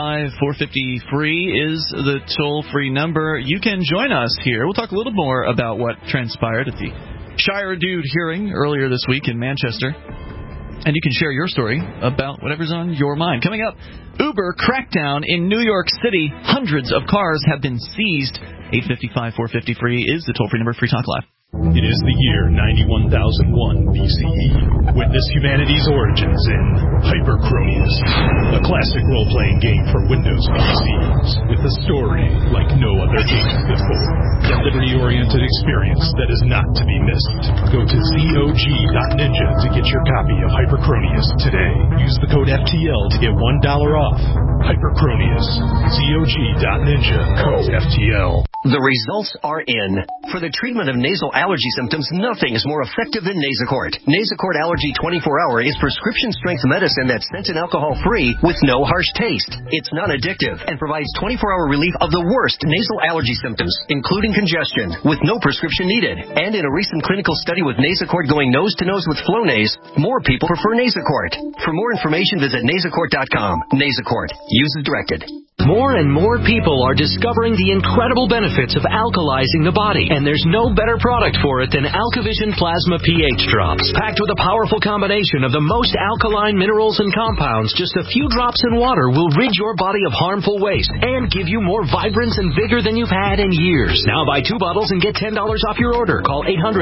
855-450-FREE is the toll-free number. You can join us here. We'll talk a little more about what transpired at the Shire Dude hearing earlier this week in Manchester. And you can share your story about whatever's on your mind. Coming up, Uber crackdown in New York City. Hundreds of cars have been seized. 855-450-FREE is the toll-free number. Free Talk Live. It is the year 91,001 BCE. Witness humanity's origins in Hyperchronius, a classic role-playing game for Windows PCs, with a story like no other game before. A liberty-oriented experience that is not to be missed. Go to ZOG.ninja to get your copy of Hyperchronius today. Use the code FTL to get $1 off. Hyperchronius. ZOG.ninja. Code FTL. The results are in. For the treatment of nasal allergy symptoms, nothing is more effective than Nasacort. Nasacort Allergy 24-Hour is prescription-strength medicine that's scent and alcohol-free with no harsh taste. It's non-addictive and provides 24-hour relief of the worst nasal allergy symptoms, including congestion, with no prescription needed. And in a recent clinical study with Nasacort going nose-to-nose with Flonase, more people prefer Nasacort. For more information, visit Nasacort.com. Nasacort. Use as directed. More and more people are discovering the incredible benefits of alkalizing the body, and there's no better product for it than AlkaVision Plasma pH Drops. Packed with a powerful combination of the most alkaline minerals and compounds, just a few drops in water will rid your body of harmful waste and give you more vibrance and vigor than you've had in years. Now buy 2 bottles and get $10 off your order. Call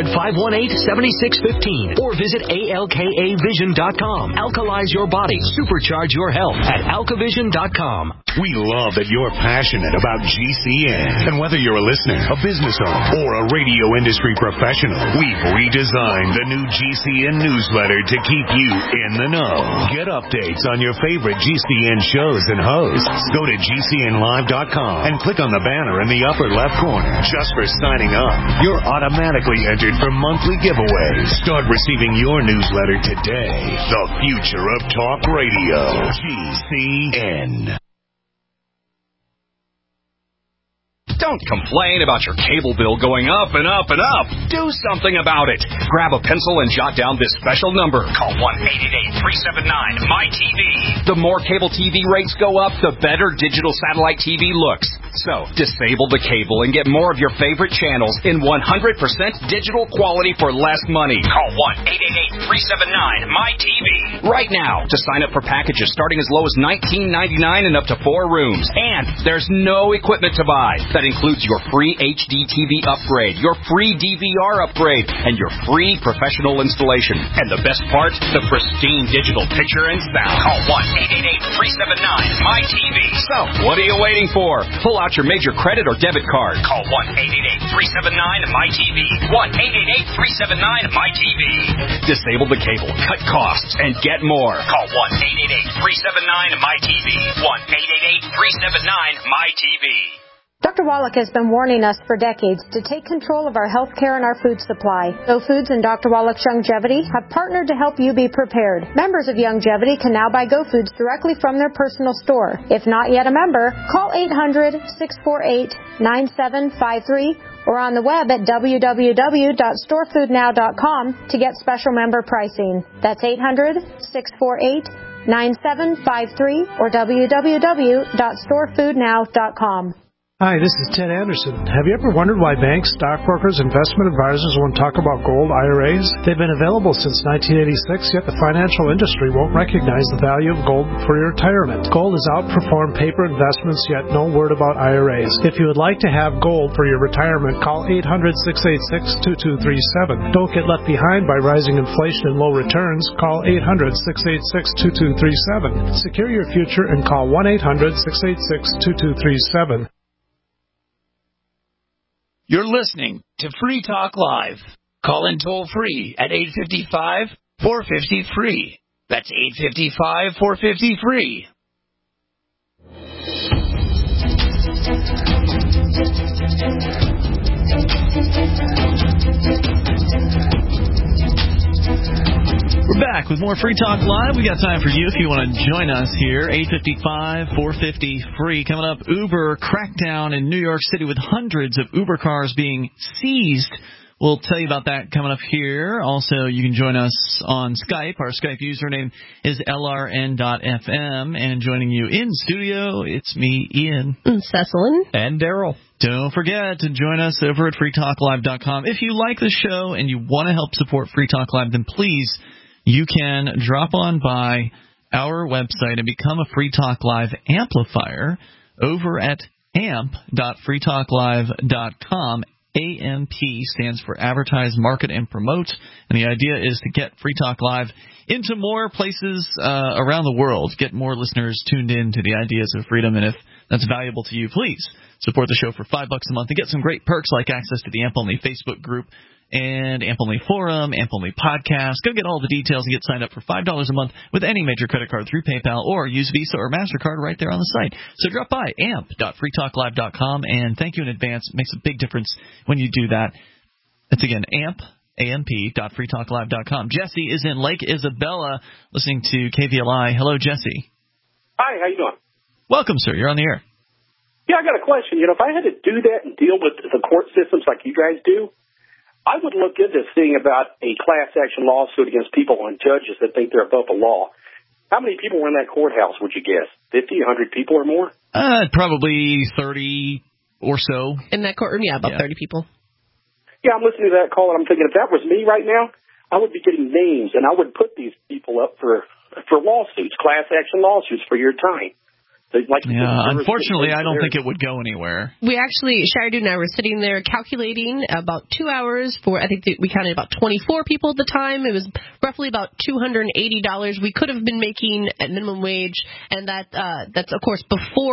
800-518-7615 or visit ALKAvision.com. Alkalize your body. Supercharge your health at AlkaVision.com. We love that you're passionate about GCN. And whether you're a listener, a business owner, or a radio industry professional, we've redesigned the new GCN newsletter to keep you in the know. Get updates on your favorite GCN shows and hosts. Go to GCNlive.com and click on the banner in the upper left corner. Just for signing up, you're automatically entered for monthly giveaways. Start receiving your newsletter today. The future of talk radio. GCN. Don't complain about your cable bill going up and up and up. Do something about it. Grab a pencil and jot down this special number. Call 1-888-379-MY-TV. The more cable TV rates go up, the better digital satellite TV looks. So, disable the cable and get more of your favorite channels in 100% digital quality for less money. Call 1-888-379-MY-TV right now to sign up for packages starting as low as $19.99 and up to 4 rooms. And there's no equipment to buy. That includes your free HD TV upgrade, your free DVR upgrade, and your free professional installation. And the best part, the pristine digital picture and sound. Call 1-888-379-MY-TV. So, what are you waiting for? Pull out your major credit or debit card. Call 1-888-379-MY-TV. 1-888-379-MY-TV. Disable the cable, cut costs, and get more. Call 1-888-379-MY-TV. 1-888-379-MY-TV. Dr. Wallach has been warning us for decades to take control of our health care and our food supply. Go Foods and Dr. Wallach's Youngevity have partnered to help you be prepared. Members of Youngevity can now buy Go Foods directly from their personal store. If not yet a member, call 800-648-9753 or on the web at www.storefoodnow.com to get special member pricing. That's 800-648-9753 or www.storefoodnow.com. Hi, this is Ted Anderson. Have you ever wondered why banks, stockbrokers, investment advisors won't talk about gold IRAs? They've been available since 1986, yet the financial industry won't recognize the value of gold for your retirement. Gold has outperformed paper investments, yet no word about IRAs. If you would like to have gold for your retirement, call 800-686-2237. Don't get left behind by rising inflation and low returns. Call 800-686-2237. Secure your future and call 1-800-686-2237. You're listening to Free Talk Live. Call in toll free at 855-450-FREE. That's 855-450-FREE. We're back with more Free Talk Live. We got time for you if you want to join us here. 855-450-FREE. Coming up, Uber crackdown in New York City with hundreds of Uber cars being seized. We'll tell you about that coming up here. Also, you can join us on Skype. Our Skype username is LRN.FM. And joining you in studio, it's me, Ian. Cecilin. And Daryl. Don't forget to join us over at freetalklive.com. If you like the show and you want to help support Free Talk Live, then please, you can drop on by our website and become a Free Talk Live amplifier over at amp.freetalklive.com. AMP stands for Advertise, Market, and Promote. And the idea is to get Free Talk Live into more places around the world, get more listeners tuned in to the ideas of freedom. And if that's valuable to you, please support the show for $5 a month and get some great perks like access to the AMP-only Facebook group and AMP-only forum, AMP-only podcast. Go get all the details and get signed up for $5 a month with any major credit card through PayPal or use Visa or MasterCard right there on the site. So drop by amp.freetalklive.com, and thank you in advance. It makes a big difference when you do that. It's, again, amp.freetalklive.com. Jesse is in Lake Isabella listening to KVLI. Hello, Jesse. Hi, how you doing? Welcome, sir. You're on the air. Yeah, I got a question. If I had to do that and deal with the court systems like you guys do, I would look into this thing about a class action lawsuit against people and judges that think they're above the law. How many people were in that courthouse, would you guess? 50, 100 people or more? Probably 30 or so. In that courtroom, about 30 people. Yeah, I'm listening to that call, and I'm thinking, if that was me right now, I would be getting names, and I would put these people up for lawsuits, class action lawsuits for your time. Unfortunately, I don't think it would go anywhere. We actually, Shire and I were sitting there calculating about 2 hours for, I think we counted about 24 people at the time. It was roughly about $280 we could have been making at minimum wage, and that's, of course, before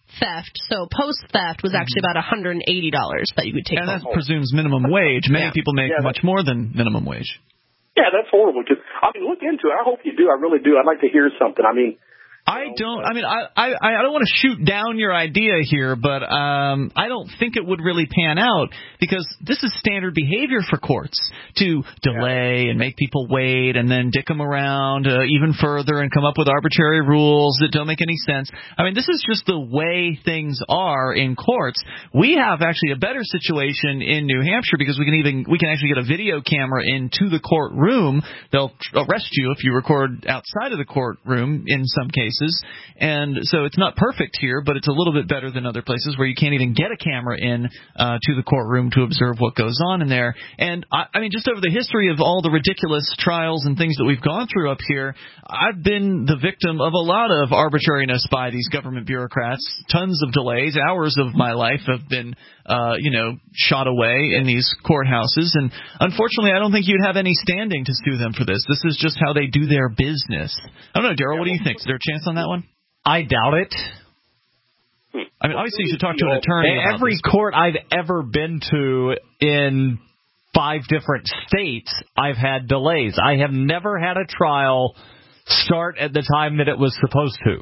theft. So post-theft was actually about $180 that you could take home. And that presumes minimum wage. Many people make much more than minimum wage. Yeah, that's horrible. Look into it. I hope you do. I really do. I'd like to hear something. I don't want to shoot down your idea here, but I don't think it would really pan out because this is standard behavior for courts to delay and make people wait and then dick them around even further and come up with arbitrary rules that don't make any sense. This is just the way things are in courts. We have actually a better situation in New Hampshire because we can actually get a video camera into the courtroom. They'll arrest you if you record outside of the courtroom in some cases. And so it's not perfect here, but it's a little bit better than other places where you can't even get a camera in to the courtroom to observe what goes on in there. And just over the history of all the ridiculous trials and things that we've gone through up here, I've been the victim of a lot of arbitrariness by these government bureaucrats. Tons of delays. Hours of my life have been shot away in these courthouses. And unfortunately, I don't think you'd have any standing to sue them for this. This is just how they do their business. I don't know, Daryl, what do you think? Is there a chance on that one? I doubt it. Obviously you should talk to an attorney about every this. court I've ever been to in 5 different states, I've had delays. I have never had a trial start at the time that it was supposed to.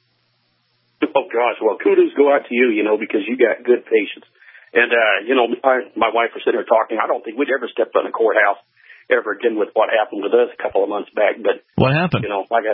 Oh, gosh. Well, kudos go out to you, because you got good patience. And, my wife was sitting there talking. I don't think we'd ever stepped on a courthouse ever again with what happened with us a couple of months back. But what happened?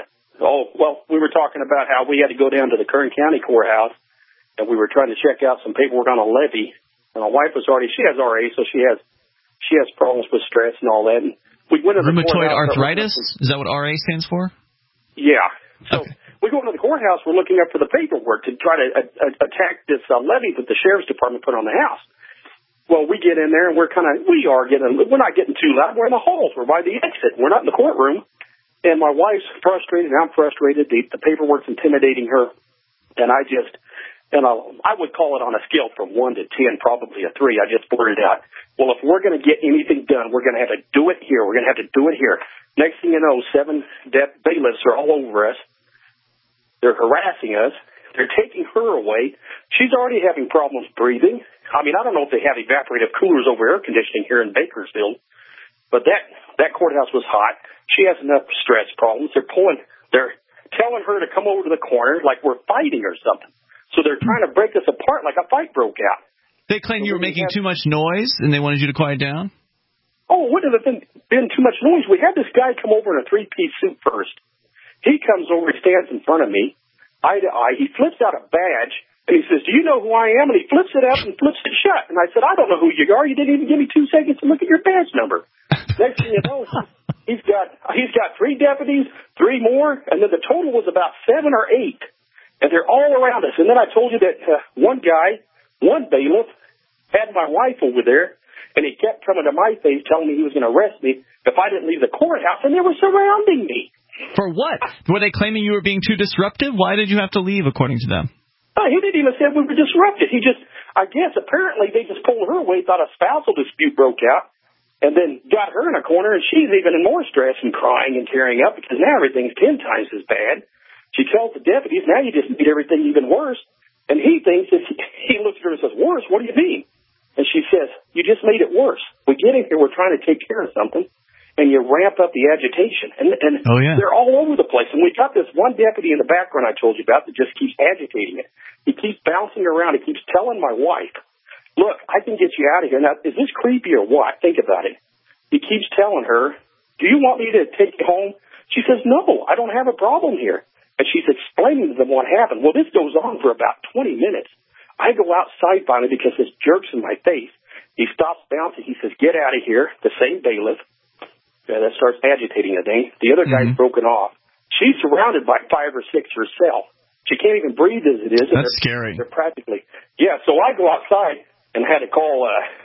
We were talking about how we had to go down to the Kern County courthouse, and we were trying to check out some paperwork on a levy. And my wife she has RA, so she has problems with stress and all that. And we went to the rheumatoid courthouse. arthritis? Is that what RA stands for? Yeah. So we go into the courthouse. We're looking up for the paperwork to try to attack this levy that the sheriff's department put on the house. Well, we get in there, and we're not getting too loud. We're in the halls. We're by the exit. We're not in the courtroom. And my wife's frustrated, and I'm frustrated. The paperwork's intimidating her. And I would call it on a scale from 1 to 10, probably a 3. I just blurted out, well, if we're going to get anything done, we're going to have to do it here. We're going to have to do it here. Next thing you know, 7 bailiffs are all over us. They're harassing us. They're taking her away. She's already having problems breathing. I don't know if they have evaporative coolers over air conditioning here in Bakersfield, but that courthouse was hot. She has enough stress problems. They're telling her to come over to the corner like we're fighting or something. So they're trying to break us apart like a fight broke out. They claim you were making too much noise and they wanted you to quiet down? Oh, it wouldn't have been too much noise. We had this guy come over in a 3-piece suit first. He comes over, he stands in front of me, eye to eye. He flips out a badge, and he says, do you know who I am? And he flips it up and flips it shut. And I said, I don't know who you are. You didn't even give me 2 seconds to look at your badge number. Next thing you know, he's got 3 deputies, 3 more, and then the total was about 7 or 8. And they're all around us. And then I told you that one bailiff, had my wife over there, and he kept coming to my face telling me he was going to arrest me if I didn't leave the courthouse, and they were surrounding me. For what? Were they claiming you were being too disruptive? Why did you have to leave, according to them? He didn't even say we were disrupted. Apparently they just pulled her away, thought a spousal dispute broke out, and then got her in a corner, and she's even in more stress and crying and tearing up because now everything's 10 times as bad. She tells the deputies, now you just made everything even worse. And he thinks, he looks at her and says, worse? What do you mean? And she says, you just made it worse. We get in here, we're trying to take care of something, and you ramp up the agitation. And they're all over the place. And we got this one deputy in the background I told you about that just keeps agitating it. He keeps bouncing around. He keeps telling my wife, look, I can get you out of here. Now, is this creepy or what? Think about it. He keeps telling her, do you want me to take you home? She says, no, I don't have a problem here. And she's explaining to them what happened. Well, this goes on for about 20 minutes. I go outside finally because this jerk's in my face. He stops bouncing. He says, get out of here. The same bailiff. That starts agitating the thing. The other guy's broken off. She's surrounded by 5 or 6 herself. She can't even breathe as it is. That's scary. They're practically. Yeah, so I go outside and had to call,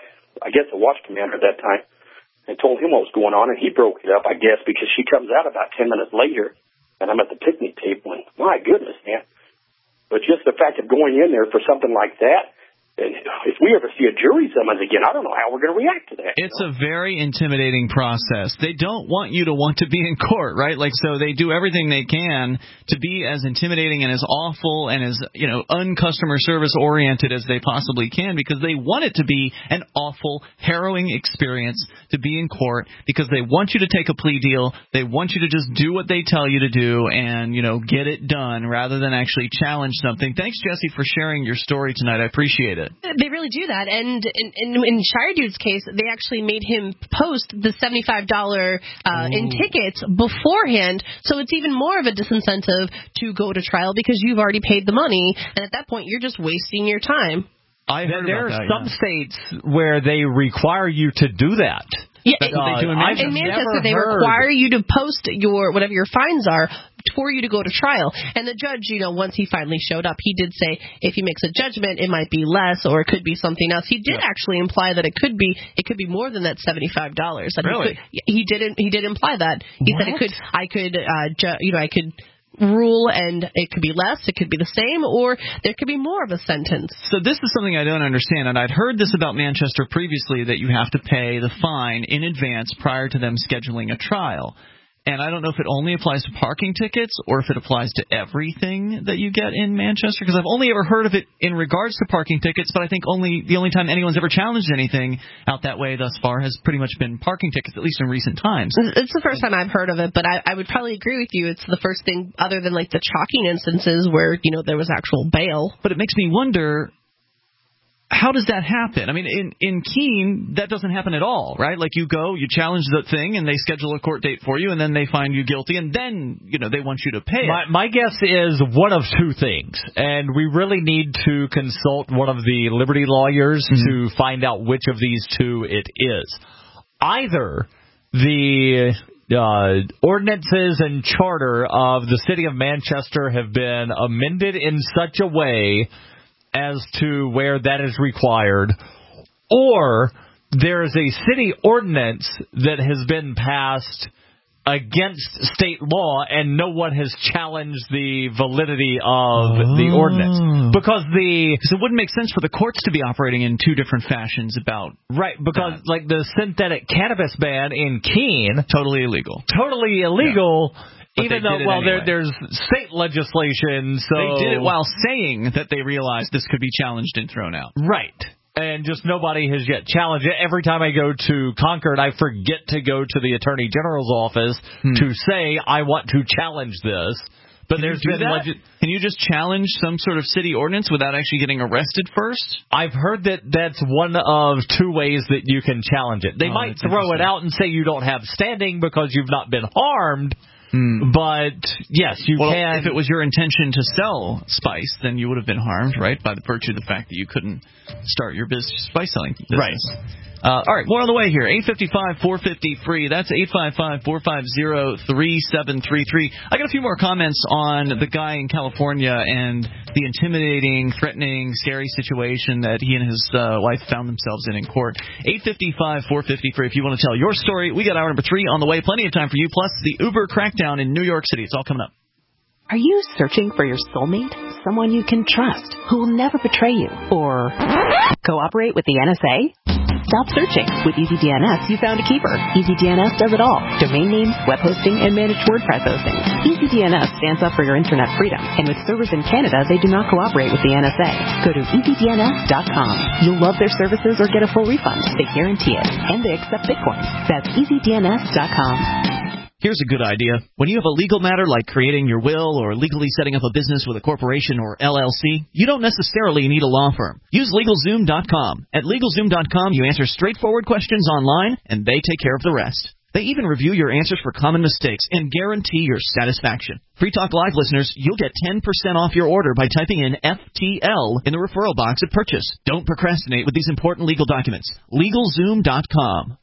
I guess, the watch commander at that time and told him what was going on, and he broke it up, I guess, because she comes out about 10 minutes later, and I'm at the picnic table, and my goodness, man. But just the fact of going in there for something like that, And if we ever see a jury summons again, I don't know how we're going to react to that. It's a very intimidating process. They don't want you to want to be in court, right? Like, so they do everything they can to be as intimidating and as awful and as, uncustomer service oriented as they possibly can, because they want it to be an awful, harrowing experience to be in court, because they want you to take a plea deal. They want you to just do what they tell you to do and, get it done rather than actually challenge something. Thanks, Jesse, for sharing your story tonight. I appreciate it. They really do that. And in Shire Dude's case, they actually made him post the $75 in tickets beforehand. So it's even more of a disincentive to go to trial because you've already paid the money. And at that point, you're just wasting your time. There are some states where they require you to do that. Yeah, in Manchester, they require you to post whatever your fines are for you to go to trial. And the judge, once he finally showed up, he did say if he makes a judgment, it might be less or it could be something else. He did actually imply that it could be more than that $75. Really? He did imply that. He said I could rule and it could be less, it could be the same, or there could be more of a sentence. So this is something I don't understand, and I'd heard this about Manchester previously, that you have to pay the fine in advance prior to them scheduling a trial. And I don't know if it only applies to parking tickets or if it applies to everything that you get in Manchester, because I've only ever heard of it in regards to parking tickets, but I think the only time anyone's ever challenged anything out that way thus far has pretty much been parking tickets, at least in recent times. It's the first time I've heard of it, but I would probably agree with you. It's the first thing other than like the chalking instances where, there was actual bail. But it makes me wonder, how does that happen? I mean, in Keene, that doesn't happen at all, right? Like, you go, you challenge the thing, and they schedule a court date for you, and then they find you guilty, and then, they want you to pay it. My guess is one of two things, and we really need to consult one of the Liberty lawyers to find out which of these two it is. Either the ordinances and charter of the city of Manchester have been amended in such a way as to where that is required, or there is a city ordinance that has been passed against state law and no one has challenged the validity of the ordinance. Because it wouldn't make sense for the courts to be operating in two different fashions about because like the synthetic cannabis ban in Keene, totally illegal. Yeah. But even though, anyway. there's state legislation, so they did it while saying that they realized this could be challenged and thrown out. Right. And just nobody has yet challenged it. Every time I go to Concord, I forget to go to the Attorney General's office to say, I want to challenge this. But Can you just challenge some sort of city ordinance without actually getting arrested first? I've heard that that's one of two ways that you can challenge it. They might throw it out and say you don't have standing because you've not been harmed. But, yes, you can. If it was your intention to sell spice, then you would have been harmed, right, by the virtue of the fact that you couldn't start your spice selling business. Right. All right, more on the way here. 855-450-FREE. That's 855-450-3733. I got a few more comments on the guy in California and the intimidating, threatening, scary situation that he and his wife found themselves in court. 855-450-FREE. If you want to tell your story, we got hour number 3 on the way. Plenty of time for you. Plus, the Uber crackdown in New York City. It's all coming up. Are you searching for your soulmate? Someone you can trust, who will never betray you, or cooperate with the NSA? Stop searching. With EasyDNS, you found a keeper. EasyDNS does it all. Domain names, web hosting, and managed WordPress hosting. EasyDNS stands up for your internet freedom, and with servers in Canada, they do not cooperate with the NSA. Go to EasyDNS.com. You'll love their services or get a full refund. They guarantee it, and they accept Bitcoin. That's EasyDNS.com. Here's a good idea. When you have a legal matter like creating your will or legally setting up a business with a corporation or LLC, you don't necessarily need a law firm. Use LegalZoom.com. At LegalZoom.com, you answer straightforward questions online, and they take care of the rest. They even review your answers for common mistakes and guarantee your satisfaction. Free Talk Live listeners, you'll get 10% off your order by typing in FTL in the referral box at purchase. Don't procrastinate with these important legal documents. LegalZoom.com.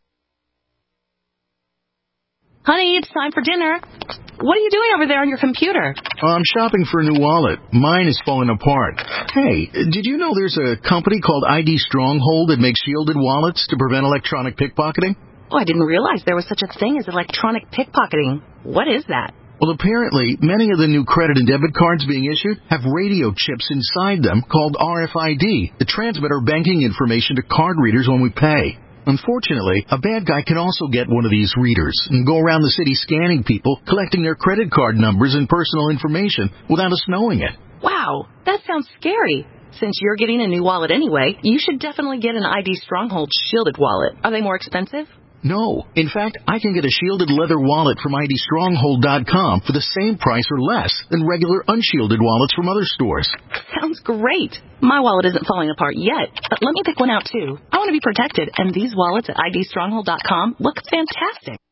Honey, it's time for dinner. What are you doing over there on your computer? I'm shopping for a new wallet. Mine is falling apart. Hey, did you know there's a company called ID Stronghold that makes shielded wallets to prevent electronic pickpocketing? Oh, I didn't realize there was such a thing as electronic pickpocketing. What is that? Well, apparently, many of the new credit and debit cards being issued have radio chips inside them called RFID that transmit our banking information to card readers when we pay. Unfortunately, a bad guy can also get one of these readers and go around the city scanning people, collecting their credit card numbers and personal information without us knowing it. Wow, that sounds scary. Since you're getting a new wallet anyway, you should definitely get an ID Stronghold shielded wallet. Are they more expensive? No. In fact, I can get a shielded leather wallet from IDStronghold.com for the same price or less than regular unshielded wallets from other stores. Sounds great. My wallet isn't falling apart yet, but let me pick one out too. I want to be protected, and these wallets at IDStronghold.com look fantastic.